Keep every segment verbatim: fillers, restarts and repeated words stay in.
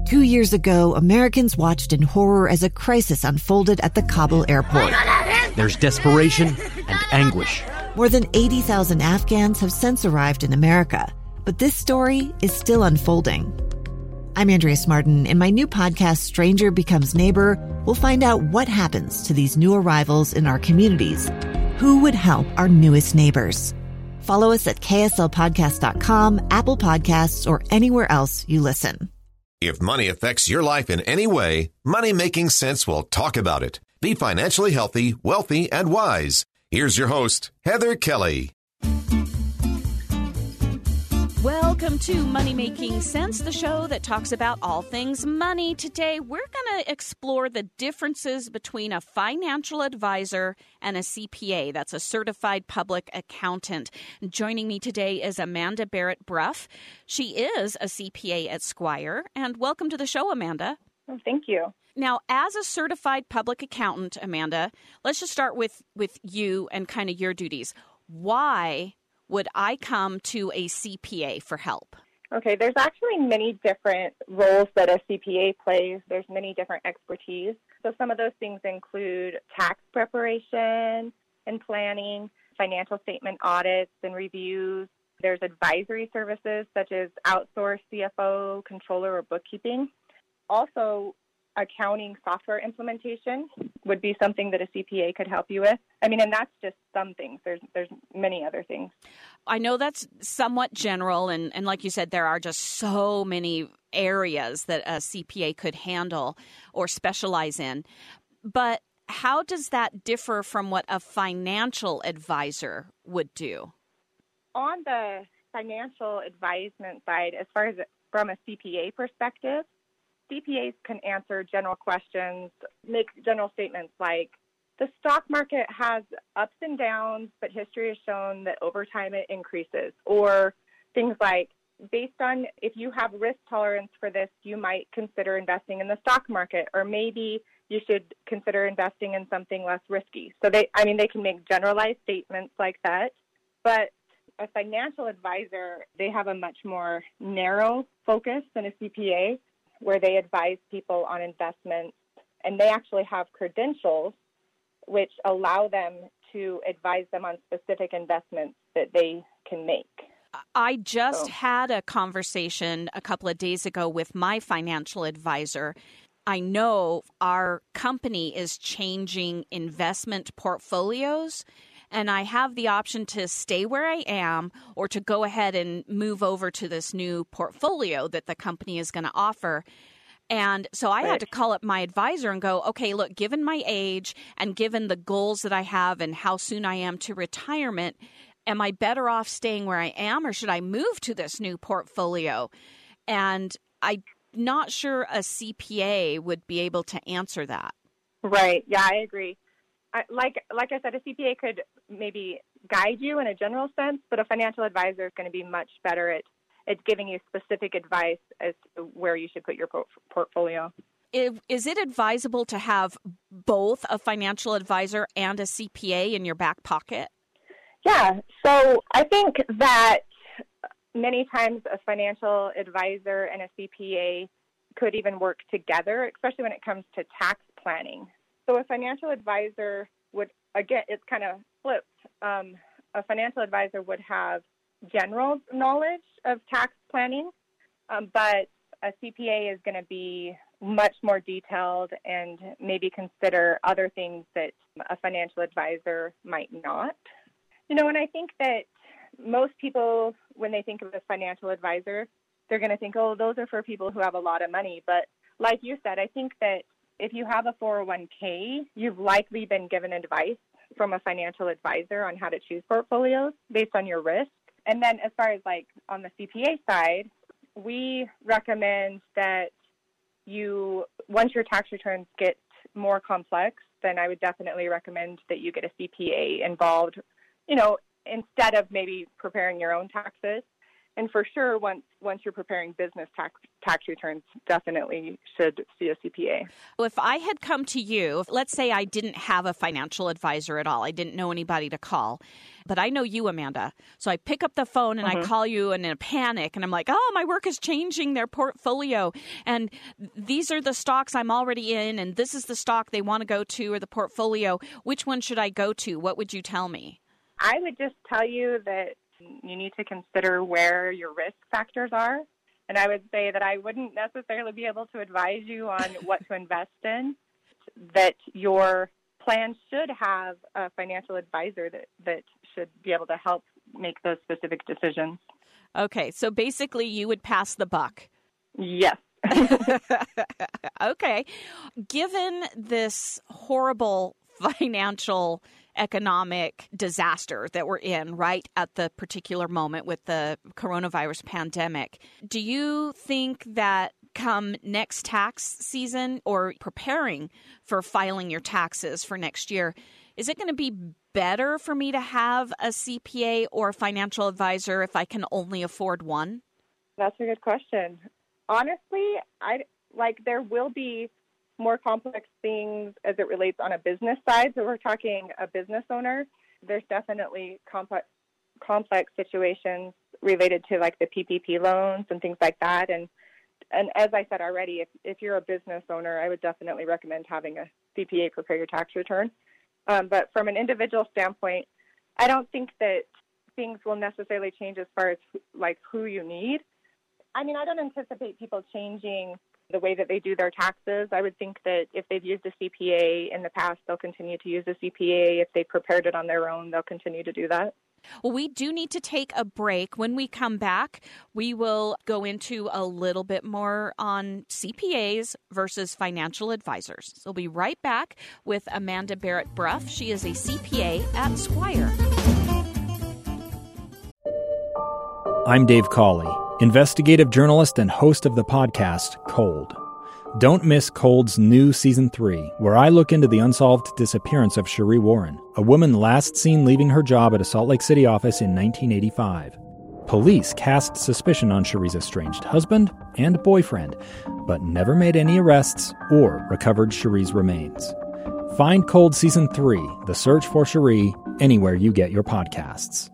Two years ago, Americans watched in horror as a crisis unfolded at the Kabul airport. There's desperation and anguish. More than eighty thousand Afghans have since arrived in America, but this story is still unfolding. I'm Andrea Martin. In my new podcast, Stranger Becomes Neighbor, we'll find out what happens to these new arrivals in our communities. Who would help our newest neighbors? Follow us at K S L podcast dot com, Apple Podcasts, or anywhere else you listen. If money affects your life in any way, Money Making Sense will talk about it. Be financially healthy, wealthy, and wise. Here's your host, Heather Kelly. Welcome to Money Making Sense, the show that talks about all things money. Today, we're going to explore the differences between a financial advisor and a C P A. That's a certified public accountant. Joining me today is Amanda Barrett Bruff. She is a C P A at Squire. And welcome to the show, Amanda. Oh, thank you. Now, as a certified public accountant, Amanda, let's just start with, with you and kind of your duties. Why would I come to a C P A for help? Okay, there's actually many different roles that a C P A plays. There's many different expertise. So some of those things include tax preparation and planning, financial statement audits and reviews. There's advisory services such as outsourced C F O, controller, or bookkeeping. Also, accounting software implementation would be something that a C P A could help you with. I mean, and that's just some things. There's there's many other things. I know that's somewhat general, and, and like you said, there are just so many areas that a C P A could handle or specialize in. But how does that differ from what a financial advisor would do? On the financial advisement side, as far as from a C P A perspective, C P As can answer general questions, make general statements like, the stock market has ups and downs, but history has shown that over time it increases. Or things like, based on if you have risk tolerance for this, you might consider investing in the stock market, or maybe you should consider investing in something less risky. So they, I mean, they can make generalized statements like that, but a financial advisor, they have a much more narrow focus than a C P A, where they advise people on investments, and they actually have credentials which allow them to advise them on specific investments that they can make. I just so. had a conversation a couple of days ago with my financial advisor. I know our company is changing investment portfolios, and I have the option to stay where I am or to go ahead and move over to this new portfolio that the company is going to offer. And so I right. had to call up my advisor and go, okay, look, given my age and given the goals that I have and how soon I am to retirement, am I better off staying where I am, or should I move to this new portfolio? And I'm not sure a C P A would be able to answer that. Right. Yeah, I agree. I, like like I said, a C P A could maybe guide you in a general sense, but a financial advisor is going to be much better at, at giving you specific advice as to where you should put your por- portfolio. If, is it advisable to have both a financial advisor and a C P A in your back pocket? Yeah. So I think that many times a financial advisor and a C P A could even work together, especially when it comes to tax planning. So a financial advisor would, again, it's kind of flipped. Um, a financial advisor would have general knowledge of tax planning, um, but a C P A is going to be much more detailed and maybe consider other things that a financial advisor might not. You know, and I think that most people, when they think of a financial advisor, they're going to think, oh, those are for people who have a lot of money. But like you said, I think that if you have a four oh one k, you've likely been given advice from a financial advisor on how to choose portfolios based on your risk. And then as far as like on the C P A side, we recommend that you, once your tax returns get more complex, then I would definitely recommend that you get a C P A involved, you know, instead of maybe preparing your own taxes. And for sure, once once you're preparing business tax tax returns, definitely should see a C P A. Well, if I had come to you, let's say I didn't have a financial advisor at all, I didn't know anybody to call, but I know you, Amanda. So I pick up the phone and mm-hmm. I call you in a panic, and I'm like, oh, my work is changing their portfolio, and these are the stocks I'm already in, and this is the stock they want to go to or the portfolio. Which one should I go to? What would you tell me? I would just tell you that you need to consider where your risk factors are. And I would say that I wouldn't necessarily be able to advise you on what to invest in, that your plan should have a financial advisor that, that should be able to help make those specific decisions. Okay, so basically you would pass the buck. Yes. Okay. Given this horrible financial economic disaster that we're in right at the particular moment with the coronavirus pandemic, do you think that come next tax season or preparing for filing your taxes for next year, is it going to be better for me to have a C P A or a financial advisor if I can only afford one? That's a good question. Honestly, I like there will be more complex things as it relates on a business side. So we're talking a business owner. There's definitely complex complex situations related to like the P P P loans and things like that. And and as I said already, if, if you're a business owner, I would definitely recommend having a C P A prepare your tax return. Um, but from an individual standpoint, I don't think that things will necessarily change as far as like who you need. I mean, I don't anticipate people changing the way that they do their taxes. I would think that if they've used a C P A in the past, they'll continue to use a C P A. If they prepared it on their own, they'll continue to do that. Well, we do need to take a break. When we come back, we will go into a little bit more on C P As versus financial advisors. So we'll be right back with Amanda Barrett-Bruff. She is a C P A at Squire. I'm Dave Cawley, investigative journalist and host of the podcast Cold. Don't miss Cold's new Season three, where I look into the unsolved disappearance of Sheree Warren, a woman last seen leaving her job at a Salt Lake City office in nineteen eighty-five. Police cast suspicion on Sheree's estranged husband and boyfriend, but never made any arrests or recovered Sheree's remains. Find Cold Season three, The Search for Sheree, anywhere you get your podcasts.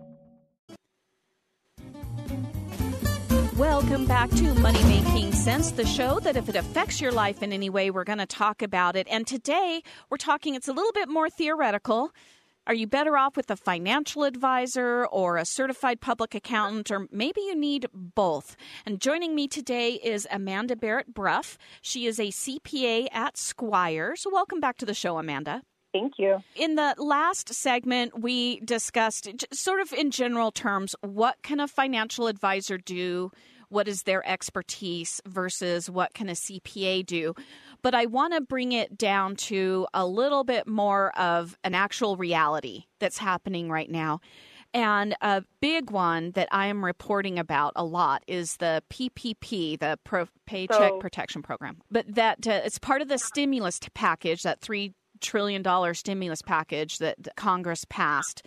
Welcome back to Money Making Sense, the show that if it affects your life in any way, we're going to talk about it. And today we're talking, it's a little bit more theoretical. Are you better off with a financial advisor or a certified public accountant, or maybe you need both? And joining me today is Amanda Barrett-Bruff. She is a C P A at Squire. So welcome back to the show, Amanda. Thank you. In the last segment, we discussed sort of in general terms, what can a financial advisor do? What is their expertise versus what can a C P A do? But I want to bring it down to a little bit more of an actual reality that's happening right now. And a big one that I am reporting about a lot is the P P P, the Pro- Paycheck so, Protection Program. But that uh, it's part of the stimulus package, that three trillion dollars stimulus package that Congress passed.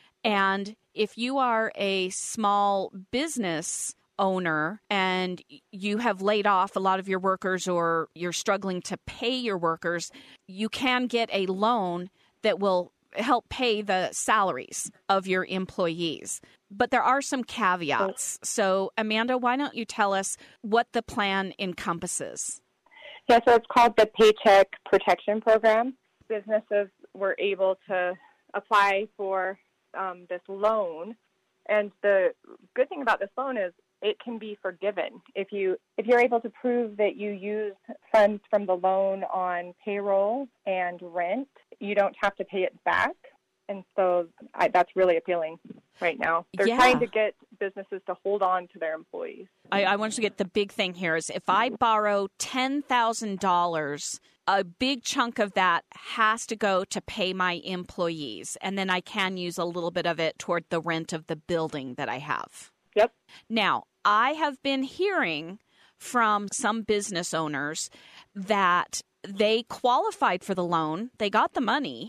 And if you are a small business owner and you have laid off a lot of your workers or you're struggling to pay your workers, you can get a loan that will help pay the salaries of your employees. But there are some caveats. So, Amanda, why don't you tell us what the plan encompasses? Yeah, so it's called the Paycheck Protection Program. Businesses were able to apply for um, this loan. And the good thing about this loan is it can be forgiven. If, you, if you're able to prove that you used funds from the loan on payroll and rent, you don't have to pay it back. And so I, that's really appealing right now. They're yeah. trying to get businesses to hold on to their employees. I, I want you to get the big thing here is if I borrow ten thousand dollars, a big chunk of that has to go to pay my employees. And then I can use a little bit of it toward the rent of the building that I have. Yep. Now, I have been hearing from some business owners that they qualified for the loan, they got the money,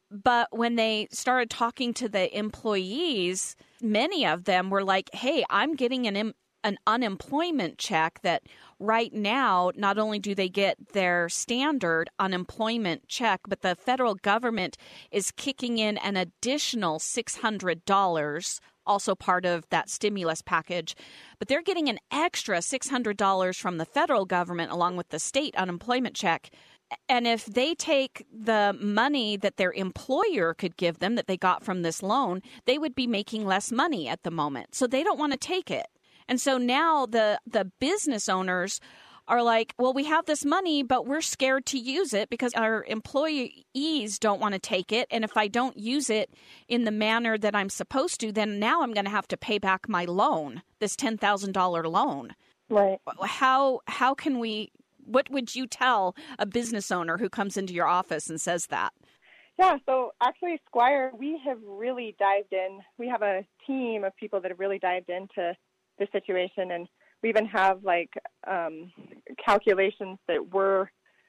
But when they started talking to the employees, many of them were like, hey, I'm getting an an unemployment check that right now, not only do they get their standard unemployment check, but the federal government is kicking in an additional six hundred dollars, also part of that stimulus package. But they're getting an extra six hundred dollars from the federal government along with the state unemployment check. And if they take the money that their employer could give them that they got from this loan, they would be making less money at the moment. So they don't want to take it. And so now the, the business owners are like, well, we have this money, but we're scared to use it because our employees don't want to take it. And if I don't use it in the manner that I'm supposed to, then now I'm going to have to pay back my loan, this ten thousand dollars loan. Right. How, how can we, what would you tell a business owner who comes into your office and says that? Yeah, so actually, Squire, we have really dived in. We have a team of people that have really dived into the situation, and we even have like um, calculations that we're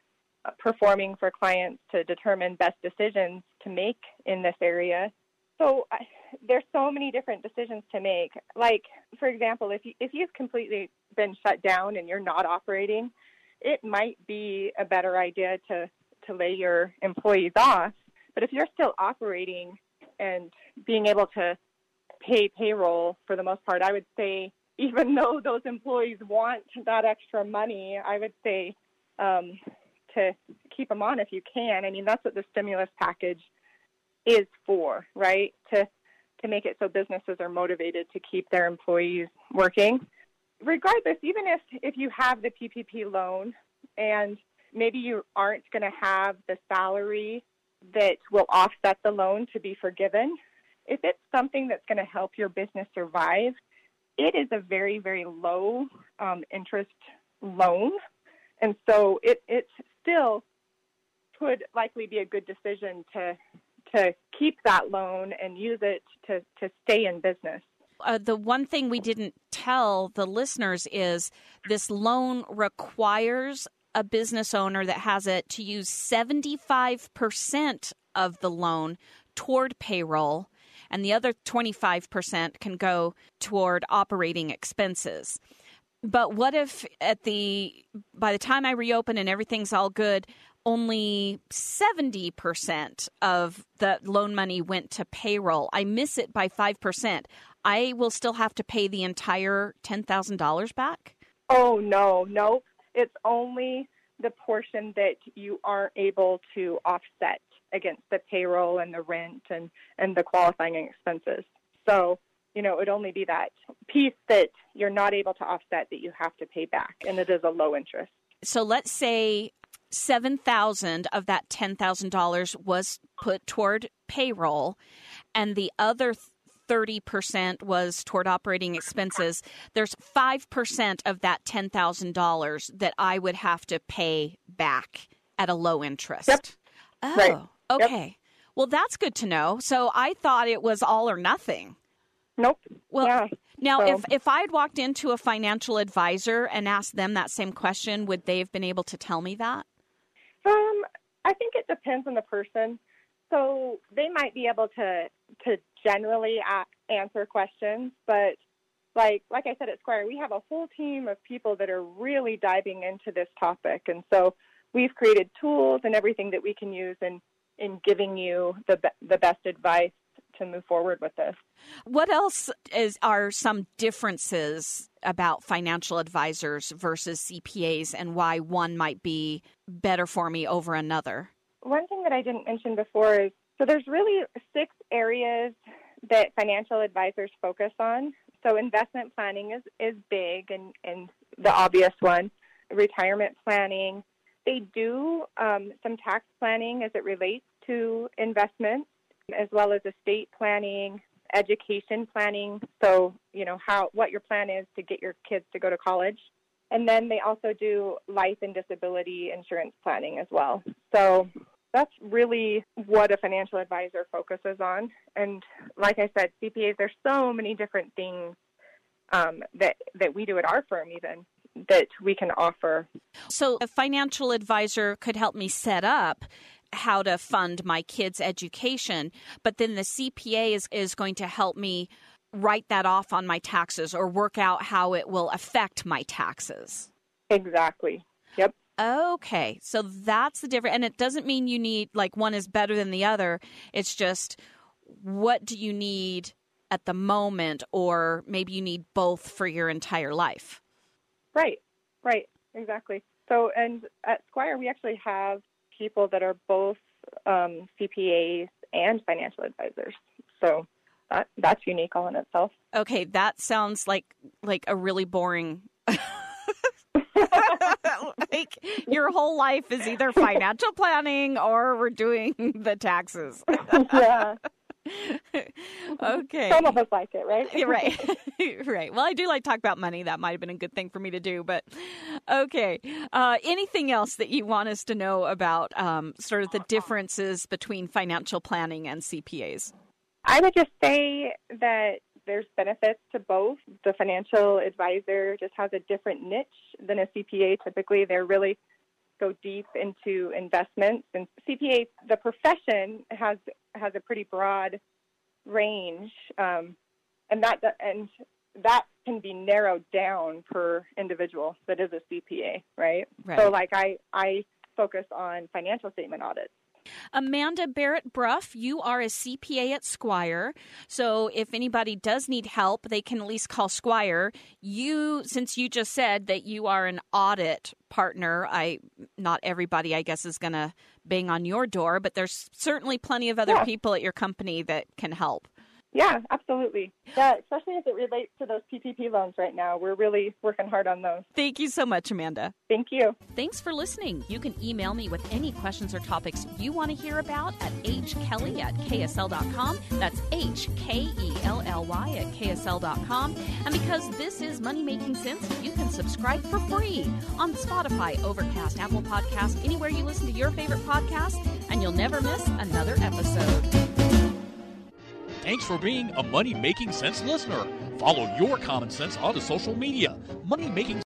performing for clients to determine best decisions to make in this area. So I, there's so many different decisions to make. Like, for example, if you, if you've completely been shut down and you're not operating, it might be a better idea to, to lay your employees off. But if you're still operating and being able to pay payroll for the most part, I would say, even though those employees want that extra money, I would say um, to keep them on if you can. I mean, that's what the stimulus package is for, right? To to make it so businesses are motivated to keep their employees working. Regardless, even if, if you have the P P P loan and maybe you aren't going to have the salary that will offset the loan to be forgiven, if it's something that's going to help your business survive, it is a very, very low um, interest loan. And so it, it still could likely be a good decision to to keep that loan and use it to, to stay in business. Uh, the one thing we didn't tell the listeners is this loan requires a business owner that has it to use seventy-five percent of the loan toward payroll, and the other twenty-five percent can go toward operating expenses. But what if at the by the time I reopen and everything's all good, only seventy percent of the loan money went to payroll? I miss it by five percent. I will still have to pay the entire ten thousand dollars back? Oh, no, no. It's only the portion that you aren't able to offset against the payroll and the rent and, and the qualifying expenses. So, you know, it would only be that piece that you're not able to offset that you have to pay back, and it is a low interest. So let's say seven thousand dollars of that ten thousand dollars was put toward payroll, and the other thirty percent was toward operating expenses. There's five percent of that ten thousand dollars that I would have to pay back at a low interest. Yep. Oh, right. Okay. Yep. Well, that's good to know. So I thought it was all or nothing. Nope. Well, yeah. now, so. if, if I had walked into a financial advisor and asked them that same question, would they have been able to tell me that? Um, I think it depends on the person. So they might be able to to generally a- answer questions, but like like I said at Squire, we have a whole team of people that are really diving into this topic, and so we've created tools and everything that we can use in, in giving you the be- the best advice to move forward with this. What else is are some differences about financial advisors versus C P As, and why one might be better for me over another? One thing that I didn't mention before is, so there's really six areas that financial advisors focus on. So investment planning is, is big and, and the obvious one. Retirement planning. They do um, some tax planning as it relates to investments, as well as estate planning, education planning. So, you know, how what your plan is to get your kids to go to college. And then they also do life and disability insurance planning as well. So that's really what a financial advisor focuses on. And like I said, C P As, there's so many different things um, that, that we do at our firm even that we can offer. So a financial advisor could help me set up how to fund my kids' education, but then the C P A is, is going to help me write that off on my taxes or work out how it will affect my taxes. Exactly. Yep. Okay. So that's the difference. And it doesn't mean you need, like, one is better than the other. It's just, what do you need at the moment, or maybe you need both for your entire life? Right. Right. Exactly. So, and at Squire, we actually have people that are both um, C P As and financial advisors. So that, that's unique all in itself. Okay, that sounds like like a really boring. Like your whole life is either financial planning or we're doing the taxes. Yeah. Okay. Some of us like it, right? Right. Right. Well, I do like to talk about money. That might have been a good thing for me to do. But okay. Uh, anything else that you want us to know about um, sort of the differences between financial planning and C P As? I would just say that there's benefits to both. The financial advisor just has a different niche than a C P A. Typically, they're really go deep into investments, and C P A, the profession has has a pretty broad range, um, and that and that can be narrowed down per individual that is a C P A, right? Right. So, like I I focus on financial statement audits. Amanda Barrett Bruff, you are a C P A at Squire. So if anybody does need help, they can at least call Squire. You, since you just said that you are an audit partner, I not everybody, I guess, is going to bang on your door, but there's certainly plenty of other yeah. people at your company that can help. Yeah, absolutely. Yeah, especially as it relates to those P P P loans right now. We're really working hard on those. Thank you so much, Amanda. Thank you. Thanks for listening. You can email me with any questions or topics you want to hear about at hkelly at k s l dot com. That's H K E L L Y at k s l dot com. And because this is Money Making Sense, you can subscribe for free on Spotify, Overcast, Apple Podcasts, anywhere you listen to your favorite podcast, and you'll never miss another episode. Thanks for being a Money Making Sense listener. Follow your common sense on the social media. Money Making